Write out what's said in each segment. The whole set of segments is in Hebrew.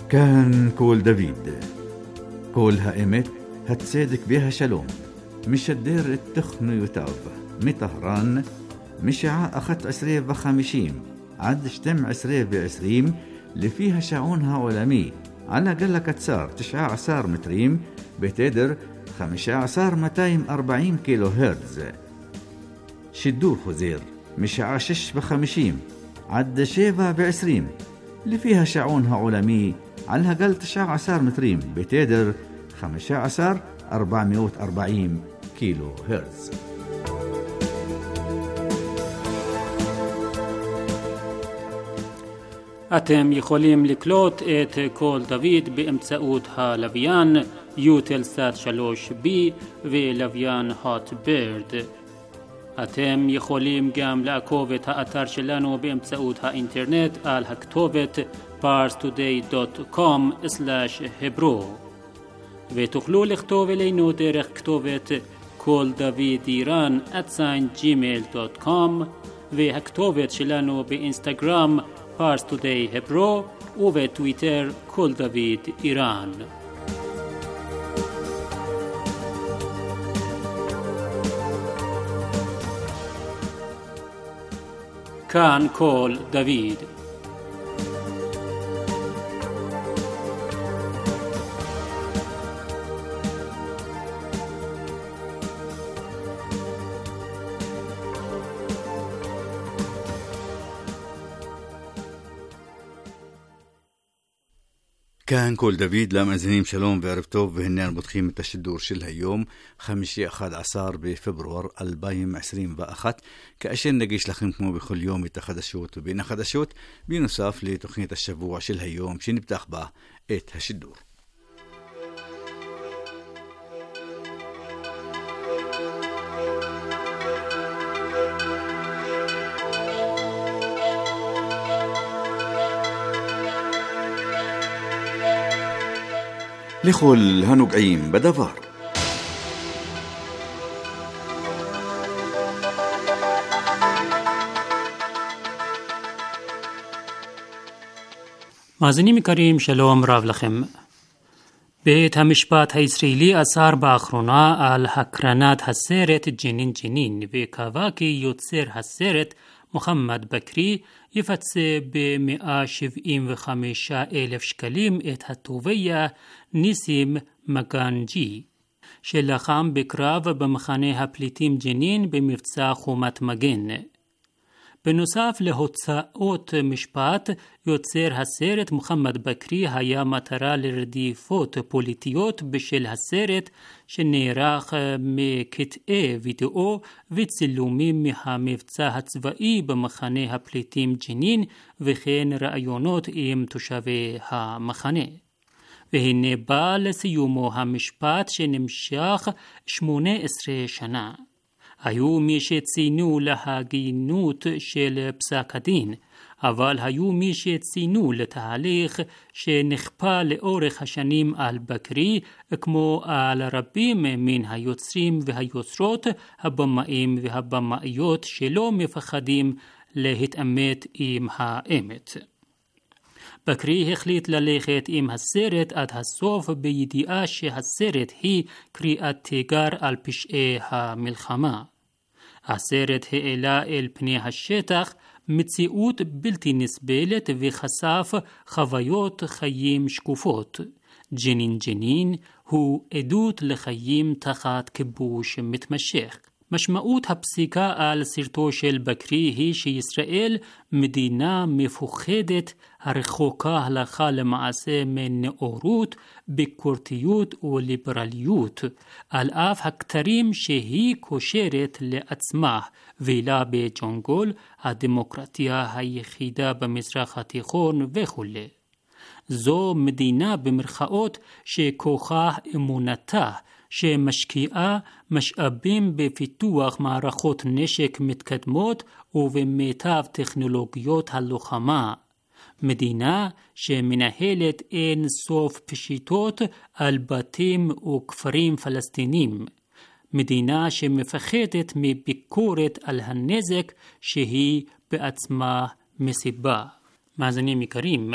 كان كول دافيد كول هائمت هتصدق بها شلوم مش الدير التخن يتاب مطهران مشاع أخت 20 عد شتم 20 اللي فيها شعونها علمي على قلة كتسار 19 متريم بتدر 15,240 كيلو هرتز. شدور خزير مشاع 56 عد 27 اللي فيها شعونها علمي على قل 19 متريم بتدر 15,440 كيلو هرتز. אתם יכולים לקלוט את קול דוד באמצעות הלוויין יוטלסאט 3B ולוויין הוטברד. אתם יכולים גם לעקוב את האתר שלנו באמצעות האינטרנט על הכתובת parstoday.com/hebro ותוכלו לכתוב אלינו דרך כתובת קול דוד איראן @gmail.com והכתובת שלנו באינסטגרם parstoday hebro ובטוויטר קול דוד איראן. כאן קול דוד. كان كول دافيد لامازنين شلوم بعرف توب وهنان بطخيم التشدور شلها يوم 15 بفبراير 2021 كأشين نقيش لخمكم بكل يوم يتخدشوت وبين خدشوت بنصاف لتقنية الشبوع شلها يوم شين بتاخبه ايت هالشدور. لخل هنقعيم بدفار מאזינים יקרים, שלום רב לכם. בית המשפט הישראלי אסר באחרונה על הקרנת הסרט ג'נין ג'נין וקבע כי יוצר הסרט מוחמד בקרי יפצה ב-175,000 שקלים את התובע ניסים מגנג'י שלחם בקרב במחנה הפליטים ג'נין במבצע חומת מגן. בנוסף להוצאות משפט, יוצר הסרט מוחמד בקרי היה מטרה לרדיפות פוליטיות בשל הסרט שנערך מקטעי וידאו וצילומים מהמבצע הצבאי במחנה הפליטים ג'נין וכן ראיונות עם תושבי המחנה. והנה בא לסיומו המשפט שנמשך 18 שנה. היו מי שציינו להגינות של פסק הדין, אבל היו מי שציינו לתהליך שנכפה לאורך השנים על בקרי, כמו על רבים מן היוצרים והיוצרות, הבמאים והבמאיות שלא מפחדים להתעמת עם האמת. בקרי החליט ללכת עם הסרט עד הסוף בידיעה שהסרט היא קריאת תיגר על פשעי המלחמה. הסרט העלה אל פני השטח מציאות בלתי נסבלת וחשף חוויות חיים שקופות. ג'נין ג'נין הוא עדות לחיים תחת כיבוש מתמשך. משמעות הפסיקה על סרטו של בקרי היא שישראל מדינה מפוחדת הרחוקה הלכה למעשה מנאורות, ביקורתיות וליברליות, על אף הכתרים שהיא קושרת לעצמה, וילה בג'ונגול, הדמוקרטיה היחידה במזרח התיכון וכו'. זו מדינה במרכאות שכוחה אמונתה, שמשקיעה משאבים בפיתוח מערכות נשק מתקדמות ובמיטב טכנולוגיות הלוחמה. מדינה שמנהלת אין סוף פשיטות על בתים וכפרים פלסטינים. מדינה שמפחדת מביקורת על הנזק שהיא בעצמה מסיבה. מאזינים יקרים,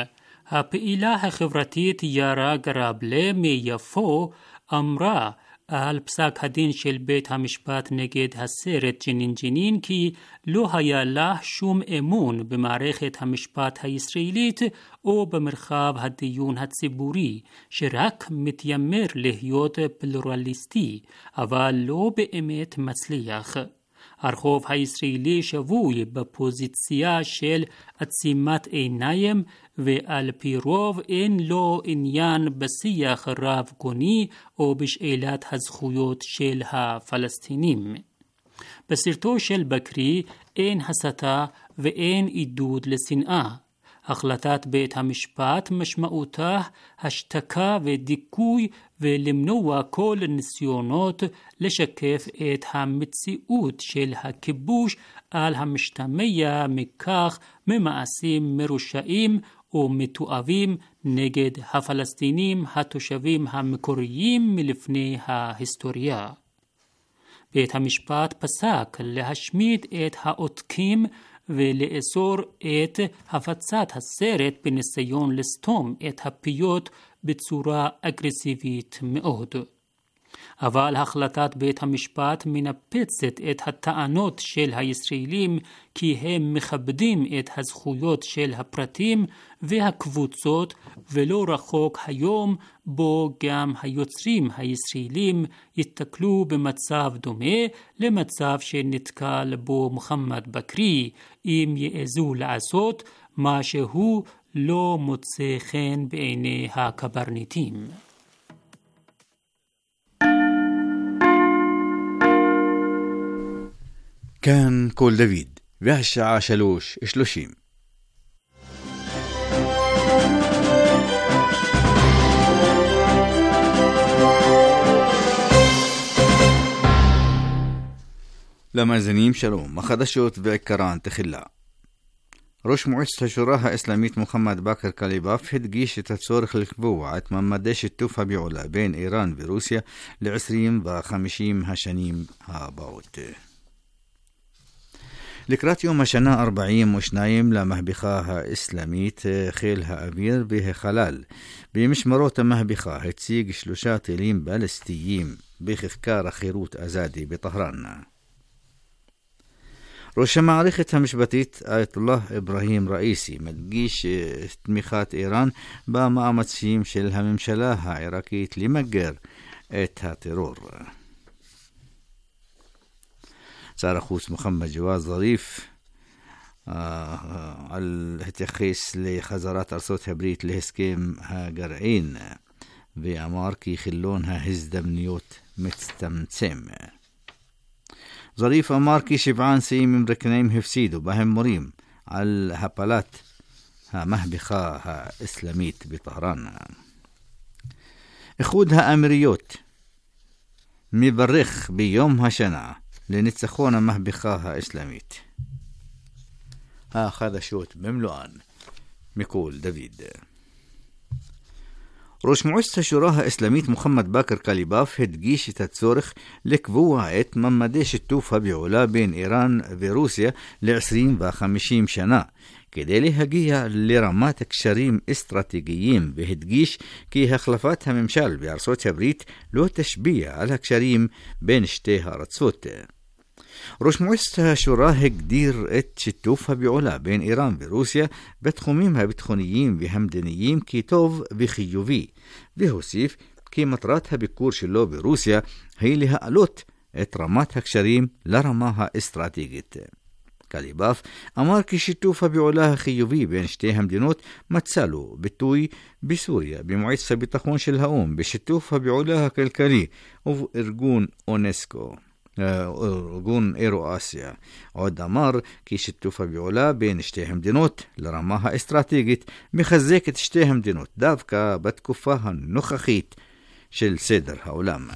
הפעילה החברתית יארה גרבלה מיפו אמרה על פסק הדין של בית המשפט נגד הסרט ג'נין ג'נין כי לא היה לה שום אמון במערכת המשפט הישראלית או במרחב הדיון הציבורי שרק מתיימר להיות פלורליסטי אבל לא באמת מצליח. הרחוב הישראלי שבוי בפוזיציה של עצימת עיניים ועל פי רוב אין לו עניין בשיח רב גוני או בשאלת הזכויות של הפלסטינים. בסרטו של בקרי אין הסתה ואין עידוד לשנאה. החלטת בית המשפט משמעותה השתקה ודיכוי ולמנוע כל ניסיונות לשקף את המציאות של הכיבוש על המשתמע מכך ממעשים מרושעים ומתועבים נגד הפלסטינים התושבים המקוריים מלפני ההיסטוריה. בית המשפט פסק להשמיד את העותקים ולאסור את הפצת הסרט בניסיון לסתום את הפיות בצורה אגרסיבית מאוד. אבל החלטת בית המשפט מנפצת את הטענות של הישראלים כי הם מכבדים את הזכויות של הפרטים והקבוצות ולא רחוק היום בו גם היוצרים הישראלים יתקלו במצב דומה למצב שנתקל בו מוחמד בקרי אם יעזו לעשות מה שהוא לא מוצא חן בעיני הקברניטים. כאן קול דוד, והשעה 3:30. למאזינים שלום, החדשות ועיקרן תחילה. ראש מועצת השורא האסלאמית מוחמד באקר קליבאף הדגיש את הצורך לקבוע את ממדי שיתוף הפעולה בין איראן ורוסיה ל-20 ו-50 השנים הבאות. לקראת יום השנה 42 למהפכה האסלאמית, חיל האוויר והחלל במשמרות המהפכה הציג 3 טילים בלסטיים בכיכר החירות אזאדי בטהרן. ראש המערכת המשפטית אייתולlah אברהים ראיסי מדגיש תמיכת איראן במאמצים של הממשלה העיראקית למגר את הטרור. שר החוץ מוחמד ג'וואד זריף על התייחס לחזרת ארצות הברית להסכם הגרעין ואמר כי חלון ההזדמנויות מצטמצם. זריף אמר כי 7 נשיאים אמריקניים הפסידו בהם מורים על הפלת המהפכה האסלאמית בטהרן. איחוד האמירויות מברך ביום השנה לניצחון המהפכה האסלאמית. החדשות במלואן מקול דוד. ראש מועצת השורא האסלאמית מוחמד באקר קליבאף הדגיש את הצורך לקבוע את ממדי שיתוף הפעולה בין איראן ורוסיה ל-20 ו-50 שנה, כדי להגיע לרמת הקשרים אסטרטגיים, והדגיש כי החלפת הממשל בארצות הברית לא תשפיע על הקשרים בין שתי הארצות. ראש מועצת השורא הגדיר את שיתוף הפעולה בין איראן ורוסיה בתחומים הביטחוניים והמדיניים כטוב וחיובי, והוסיף כי מטרת הביקור שלו ברוסיה היא להעלות את רמת הקשרים לרמה האסטרטגית. קליבאף אמר כי שיתוף הפעולה החיובי בין שתי המדינות מצא לו ביטוי בסוריה במועצת הביטחון של האו"ם, בשיתוף הפעולה הכלכלי ובארגון אונסקו, ארגון אירו-אסיה. עוד אמר כי שיתוף הפעולה בין שתי המדינות לרמה האסטרטגית מחזק את שתי המדינות דווקא בתקופה הנוכחית של סדר העולם.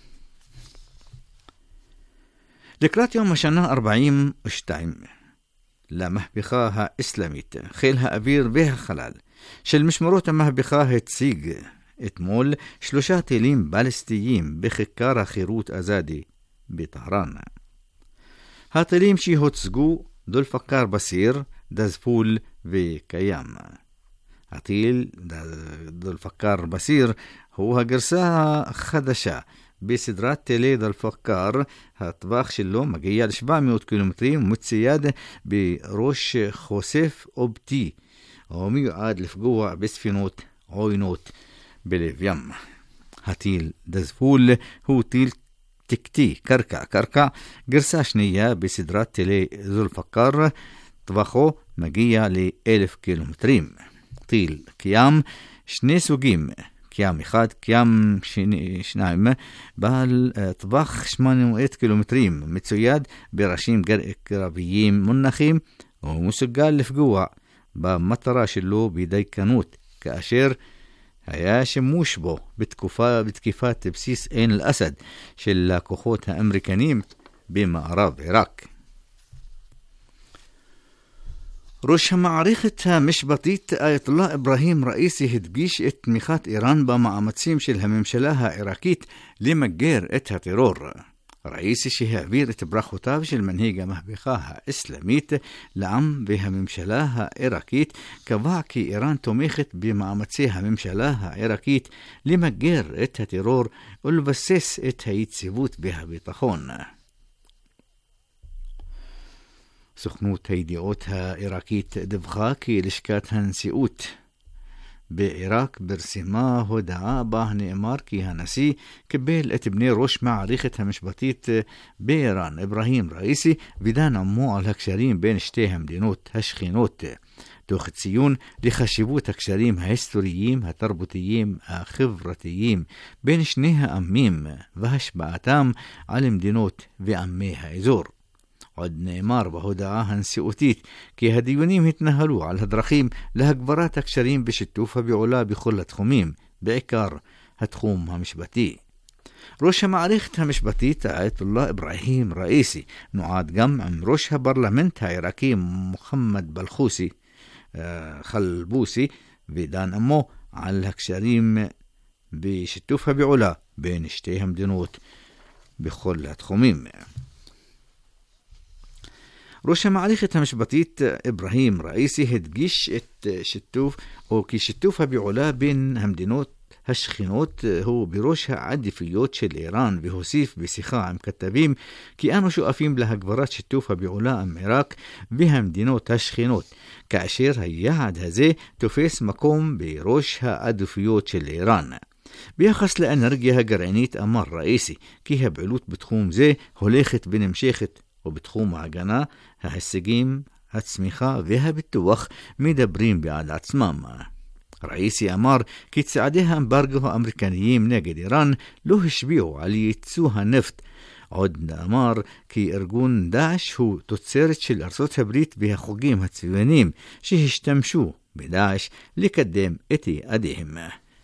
לקראת יום השנה 42 למהפכה האסלאמית, חיל האוויר והחלל של משמרות המהפכה הציג אתמול 3 טילים בלסטיים בכיכר החירות אזאדי בטהרן. הטילים שהוצגו דולפקר בסיר, דזפול וקיים. הטיל דל פקר בסיר הוא הגרסה החדשה בסדרת טילי דל פקר. הטווח שלו מגיע ל-700 קילומטרים ומצויד בראש חושף אופטי ומיועד לפגוע בספינות עוינות בלב ים. הטיל דזפול הוא טיל תקתי קרקע, גרסה שנייה בסדרת טילי דל פקר, טווחו מגיע ל-1,000 קילומטרים. טיל קים, שני סוגים, קים אחד, קים שניים, בעל טווח 800 קילומטרים, מצויד בראשים קרביים מונחים, ומסוגל לפגוע במטרה שלו בדייקנות, כאשר היה שימוש בו בתקיפת בסיס עין אל-אסד של הכוחות האמריקנים במערב עיראק. ראש המערכת המשפטית אייט אללה אברהים ראיסי הדגיש את תמיכת איראן במאמצים של הממשלה העיראקית למגר את הטרור. ראיסי שהעביר את ברכותיו של מנהיג המהפכה האסלאמית לעם והממשלה העיראקית קבע כי איראן תומכת במאמצי הממשלה העיראקית למגר את הטרור ולבסס את היציבות והביטחון. סוכנות הידיעות העיראקית דיווחה כי לשכת הנשיאות בעיראק פרסמה הודעה בה נאמר כי הנשיא קיבל את בני ראש מערכת המשפטית באיראן אברהים ראיסי ודן עמו על הקשרים בין שתי המדינות השכנות, תוך ציון לחשיבות הקשרים ההיסטוריים, התרבותיים, החברתיים בין שני העמים והשפעתם על מדינות ועמי האזור. עוד נאמר בהודעה הנשיאותית כי הדיונים התנהלו על הדרכים להגברת הקשרים בשיתוף הפעולה בכל התחומים, בעיקר התחום המשפטי. ראש המערכת המשפטית אייט אללה אברהים ראיסי נועד גם עם ראש הפרלמנט העיראקי מוחמד חלבוסי ודן עמו על הקשרים בשיתוף הפעולה בין שתי המדינות בכל התחומים. ראש המערכת המשפטית אברהים ראיסי הדגיש כי שיתוף הפעולה בין המדינות השכנות הוא בראש העדיפויות של איראן, והוסיף בשיחה עם כתבים כי אנו שואפים להגברת שיתוף הפעולה עם עיראק והמדינות השכנות, כאשר היעד הזה תופס מקום בראש העדיפויות של איראן. ביחס לאנרגיה הגרעינית אמר ראיסי כי הפעילות בתחום זה הולכת ונמשכת, ובתחום ההגנה, ההישגים, הצמיחה והביטוח מדברים בעד עצמם. ראיסי אמר כי צעדי האמברגו האמריקניים נגד איראן לא השפיעו על ייצוא הנפט. עוד אמר כי ארגון דאעש הוא תוצרת של ארצות הברית והחוגים הצבאיים שהשתמשו בדאעש לקדם את יעדיהם.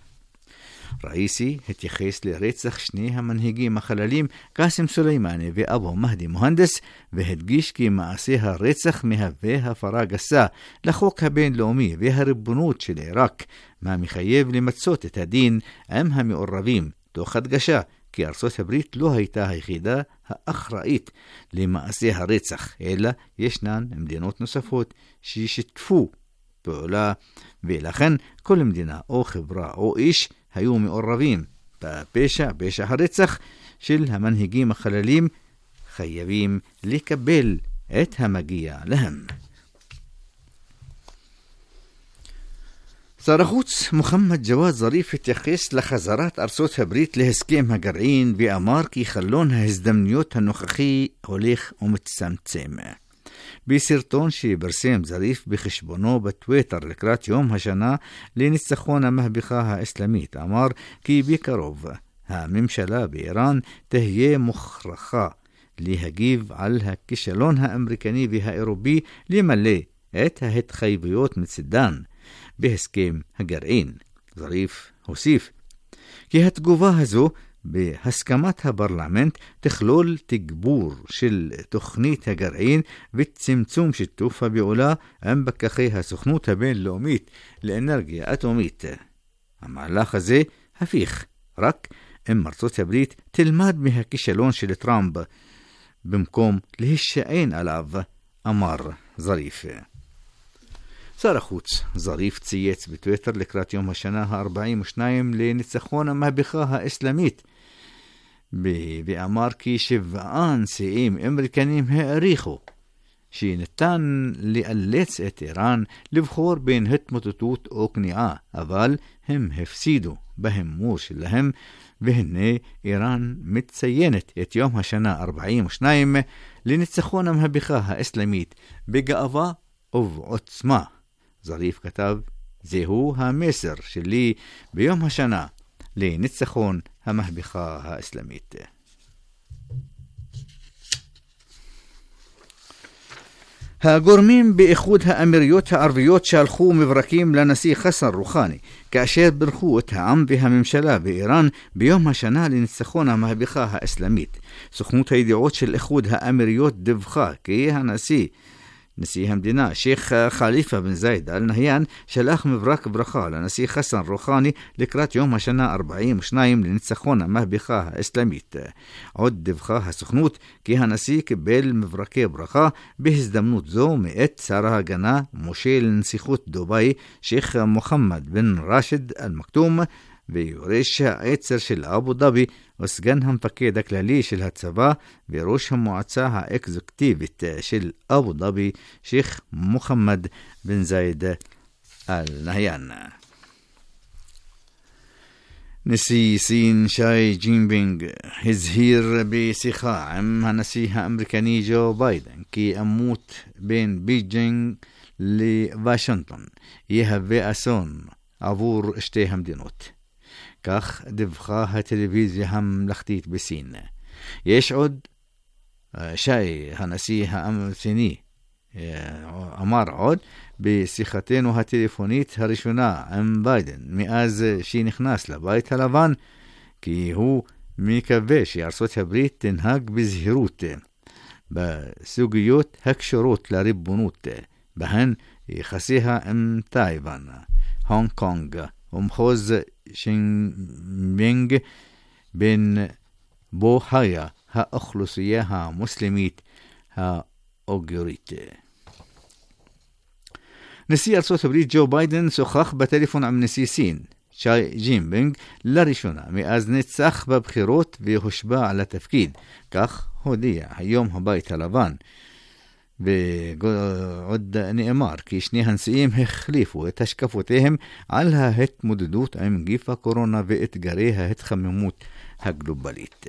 ראיסי התייחס לרצח שני המנהיגים החללים קאסם סולימאני ואבו מהדי מוהנדס, והדגיש כי מעשה הרצח מהווה הפרה גסה לחוק הבינלאומי והריבונות של עיראק, מה מחייב למצות את הדין עם המעורבים, תוך הדגשה כי ארצות הברית לא הייתה היחידה האחראית למעשה הרצח, אלא ישנן מדינות נוספות ששיתפו פעולה, ולכן כל מדינה או חברה או איש היו מעורבים בפשע הרצח של המנהיגים החללים, חייבים לקבל את המגיע להם. שר החוץ מוחמד ג'וואד זריף התייחס לחזרת ארצות הברית להסכם הגרעין ואמר כי חלון ההזדמנויות הנוכחי הולך ומצטמצם. בסרטון שפרסם זריף בחשבונו בטוויטר לקראת יום השנה לניצחון המהפכה האסלאמית, אמר כי בקרוב הממשלה באיראן תהיה מוכרחה להגיב על הכישלון האמריקני והאירופי למלא את ההתחייבויות מצדן בהסכם הגרעין. זריף הוסיף כי התגובה הזו בהסכמת הפרלמנט תכלול תגבור של תוכנית הגרעין וצמצום שיתוף הפעולה עם פקחי הסוכנות הבינלאומית לאנרגיה אטומית. המהלך הזה הפיך רק אם ארצות הברית תלמד מהכישלון של טראמפ במקום להישען עליו, אמר זריף. שר החוץ זריף צייץ בטוויטר לקראת יום השנה ה-42 לניצחון המהפכה האסלאמית, ואמר כי 7 נשיאים אמריקנים העריכו שניתן לאלץ את איראן לבחור בין התמוטטות או כניעה, אבל הם הפסידו בהימור שלהם, והנה איראן מציינת את יום השנה 42 לניצחון המהפכה האסלאמית בגאווה ובעוצמה. זריף כתב, זהו המסר שלי ביום השנה לניצחון המהפכה האסלאמית. הגורמים באיחוד האמירויות הערביות שלחו מברקים לנשיא חסן רוחאני, כאשר ברכו את העם והממשלה באיראן ביום השנה לניצחון המהפכה האסלאמית. סוכנות הידיעות של איחוד האמירויות דיווחה כי נשיא המדינה שייח חליפה בן זייד אל נהיאן שלח מברק ברכה לנשיא חסן רוחאני לקראת יום השנה 42 לניצחון המהפכה האסלאמית. עוד דיווחה הסוכנות כי הנשיא קיבל מברקי ברכה בהזדמנות זו מאת שר ההגנה מושל נסיכות דובאי שייח מוחמד בן רשיד אל מקטום ויורש העצר של אבו דאבי וסגן המפקד הכללי של הצבא וראש המועצה האקזקטיבית של אבו דאבי שייח מוחמד בן זייד אל נהיאן. נשיא סין שי ג'ינפינג הזהיר בשיחה עם הנשיא האמריקני ג'ו ביידן כי עימות בין בייג'ינג לוושינגטון יהווה אסון עבור שתי המדינות. כך דיווחה הטלוויזיה הממלכתית בסין. יש עוד שי הנשיא הסיני אמר עוד בשיחתנו הטלפונית הראשונה עם ביידן מאז שנכנס לבית הלבן כי הוא מקווה שארצות הברית תנהג בזהירות בסוגיות הקשורות לריבונות, בהן יחסיה עם טייוואן, הונג קונג ומחוז שינבינג בין בו חיה האוכלוסייה המוסלמית האוגורית. נשיא ארצות הברית ג'ו ביידן שוחח בטלפון עם נשיא סין שי ג'ינפינג לראשונה מאז ניצח בבחירות והושבע על התפקיד, כך הודיע היום הבית הלבן. ועוד נאמר כי שני הנשיאים החליפו את השקפותיהם על ההתמודדות עם נגיף הקורונה ואתגרי ההתחממות הגלובלית.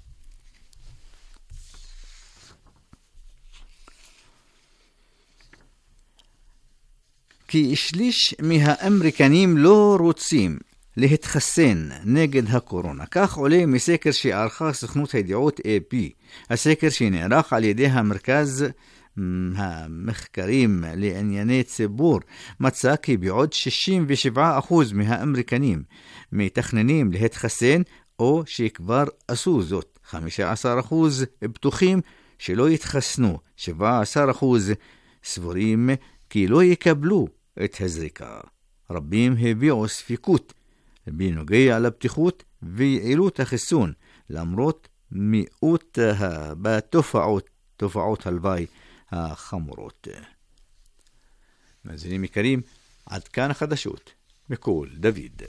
כי שליש מהאמריקנים לא רוצים להתחסן נגד הקורונה. כך עולה מסקר שערכה סוכנות הידיעות AP. הסקר שנערך על ידי המרכז המחקרים לענייני ציבור מצא כי בעוד 67% מהאמריקנים מתכננים להתחסן או שכבר עשו זאת, 15% בטוחים שלא יתחסנו, 17% סבורים כי לא יקבלו את הזריקה. רבים הביעו ספקות בנוגע לבטיחות ויעילות החיסון למרות מיעוט בתופעות הלוואי החמורות. מאזינים יקרים, עד כאן החדשות בקול דוד.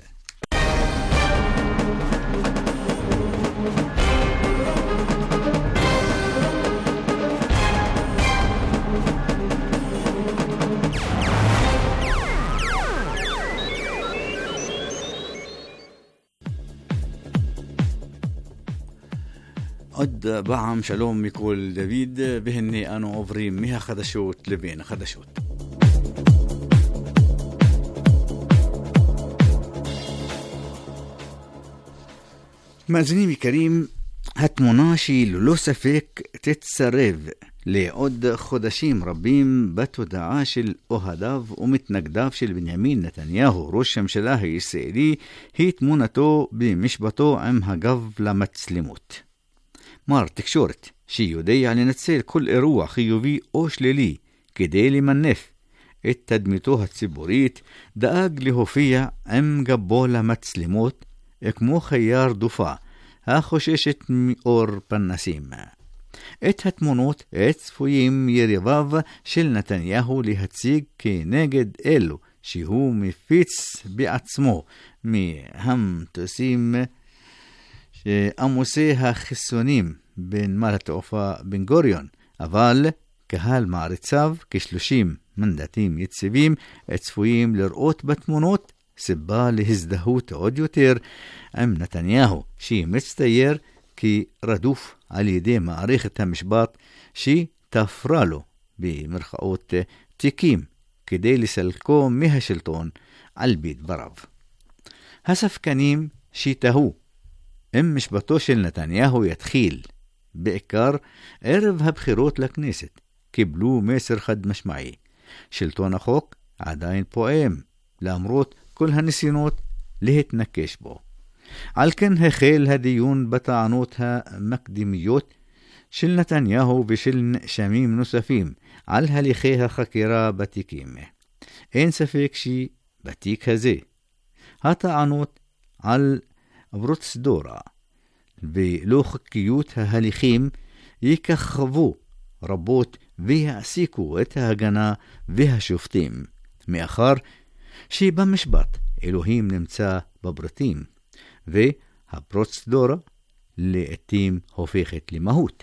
עוד פעם שלום מכל דוד, והנה אנו עוברים מהחדשות לבין החדשות. מאזינים יקרים, התמונה שללא ספק תצרב לעוד חודשים רבים בתודעה של אוהדיו ומתנגדיו של בנימין נתניהו, ראש הממשלה הישראלי, היא תמונתו במשפטו עם הגב למצלמות. מר תקשורת שיודע לנצל כל אירוע חיובי או שלילי כדי למנף את תדמיתו הציבורית, דאג להופיע עם גבו למצלמות כמו חיה רדופה החוששת מאור פנסים. את התמונות צפויים יריביו של נתניהו להציג כנגד אלו שהוא מפיץ בעצמו מהמטוסים עמוסי החיסונים בנמל התעופה בן גוריון, אבל קהל מעריציו, כ-30 מנדטים יציבים, צפויים לראות בתמונות סיבה להזדהות עוד יותר עם נתניהו, שמצטייר כרדוף על ידי מערכת המשפט שתפרה לו במרכאות תיקים כדי לסלקו מהשלטון על פי דבריו. הספקנים שתהו אם משפטו של נתניהו יתחיל בעיקר ערב הבחירות לכנסת קיבלו מסר חד משמעי: שלטון החוק עדיין פועם למרות כל הניסיונות להתנקש בו. על כן החל הדיון בטענות המקדימיות של נתניהו ושל נאשמים נוספים על הליכי החקירה בתיקים. אין ספק שבתיק הזה הטענות על פרוצדורה ולא חוקיות ההליכים יככבו רבות ויעסיקו את ההגנה והשופטים, מאחר שבמשפט אלוהים נמצא בפרטים, והפרוצדורה לעתים הופכת למהות.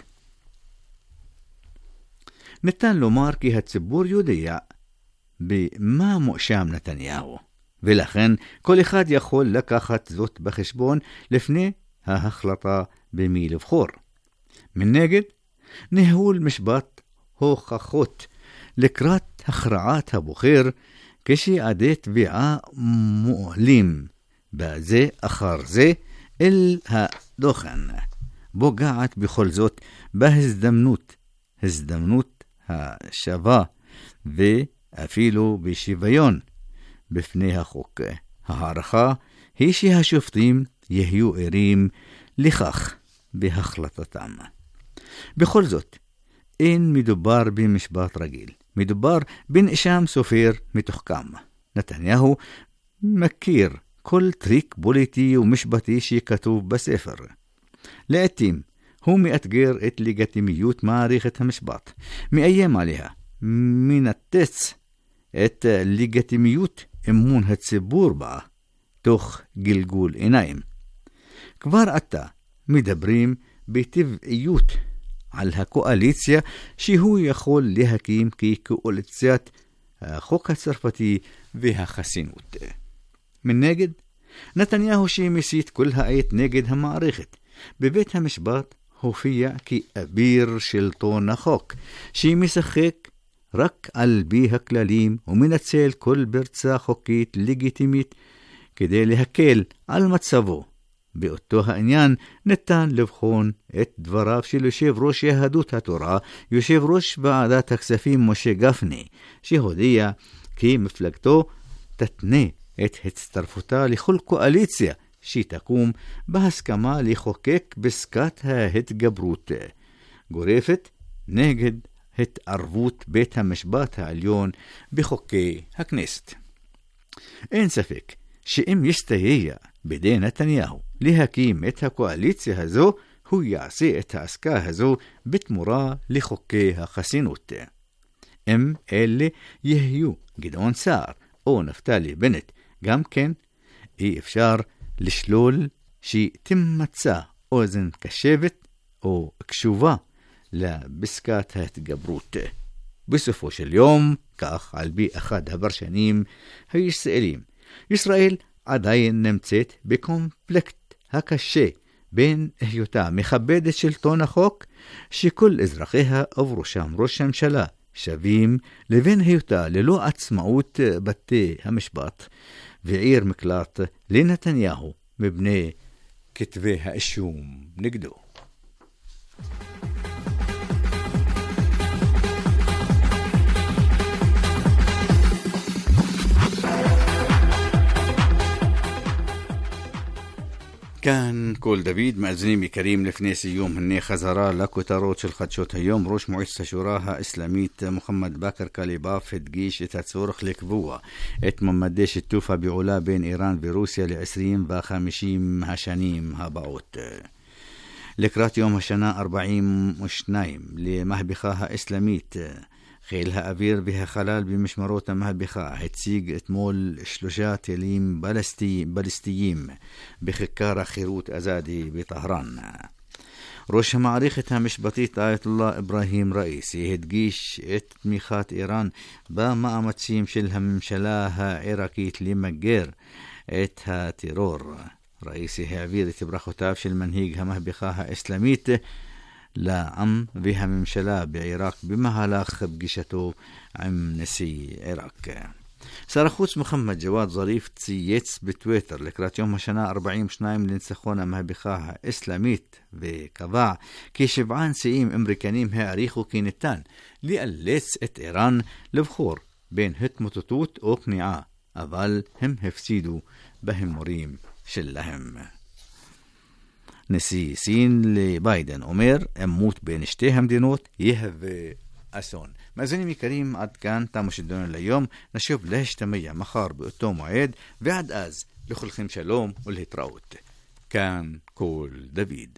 ניתן לומר כי הציבור יודע במה מואשם נתניהו, ולכן כל אחד יכול לקחת זאת בחשבון לפני ההחלטה במי לבחור. מנגד, ניהול משפט הוכחות לקראת הכרעת הבוחר כשעדי תביעה מועלים בזה אחר זה אל הדוכן, פוגעת בכל זאת הזדמנות השווה ואפילו בשוויון בפני החוק. הערכה היא שהשופטים יהיו ערים לכך בהחלטתם. בכל זאת, אין מדובר במשפט רגיל, מדובר בנאשם סופר מתוחכם. נתניהו מכיר כל טריק פוליטי ומשפטי שכתוב בספר. לעתים הוא מאתגר את לגיטימיות מערכת המשפט, מאיים עליה, מנתץ את לגיטימיות אמון הציבור בה, תוך גלגול עיניים. כבר עתה מדברים בטבעיות על הקואליציה שהוא יכול להקים כקואליציית החוק הצרפתי והחסינות. מנגד, נתניהו שמסית כל העת נגד המערכת, בבית המשפט הופיע כאביר שלטון החוק, שמשחק רק על פי הכללים ומנצל כל פרצה חוקית לגיטימית כדי להקל על מצבו. באותו העניין ניתן לבחון את דבריו של יושב ראש יהדות התורה, יושב ראש ועדת הכספים משה גפני, שהודיע כי מפלגתו תתנה את הצטרפותה לכל קואליציה שתקום בהסכמה לחוקק פסקת ההתגברות גורפת נגד התערבות בית המשפט העליון בחוקי הכנסת. אין ספק שאם יסתייע בידי נתניהו להקים את הקואליציה הזו, הוא יעשה את העסקה הזו בתמורה לחוקי החסינות. אם אלה יהיו גדעון סער או נפתלי בנט, גם כן אי אפשר לשלול שתמצא אוזן קשבת או קשובה לפסקת ההתגברות. בסופו של יום, כך על פי אחד הפרשנים הישראלים, ישראל עדיין נמצאת בקונפליקט הקשה בין היותה מכבדת שלטון החוק שכל אזרחיה ובראשם ראש הממשלה שווים, לבין היותה ללא עצמאות בתי המשפט ועיר מקלט לנתניהו מבני כתבי האישום נגדו. כאן כל דוד, מאזינים יקרים, לפני סיום הנה חזרה לכותרות של חדשות היום. ראש מועצת השורא האסלאמית מוחמד בכר קליבאף הדגיש את הצורך לקבוע את ממדי שיתוף הפעולה בין איראן ורוסיה ל-20 ו-50 השנים הבאות. לקראת יום השנה 42 למהפכה האסלאמית. חיל האוויר והחלל במשמרות המהפכה הציג אתמול 3 טילים בליסטיים בכיכר החירות אזאדי בטהרן. ראש המערכת המשפטית אייאת אללה אברהים ראיסי הדגיש את תמיכת איראן במאמצים של הממשלה העיראקית למגר את הטרור. ראיסי העביר את ברכותיו של מנהיג המהפכה האסלאמית לעם והממשלה בעיראק במהלך פגישתו עם נשיא עיראק. שר החוץ מוחמד ג'וואד זריף צייץ בטוויטר לקראת יום השנה 42 לניצחון המהפכה האסלאמית, וקבע כי 7 נשיאים אמריקנים העריכו כי ניתן לאלץ את איראן לבחור בין התמוטטות או כניעה, אבל הם הפסידו בהימורים שלהם. נשיא סין לביידן אומר, עימות בין שתי המדינות יהווה אסון. מאזינים יקרים, עד כאן תם שידורנו ליום. נשוב להשתמע מחר באותו מועד, ועד אז לכולכם שלום ולהתראות. כאן כל דוד.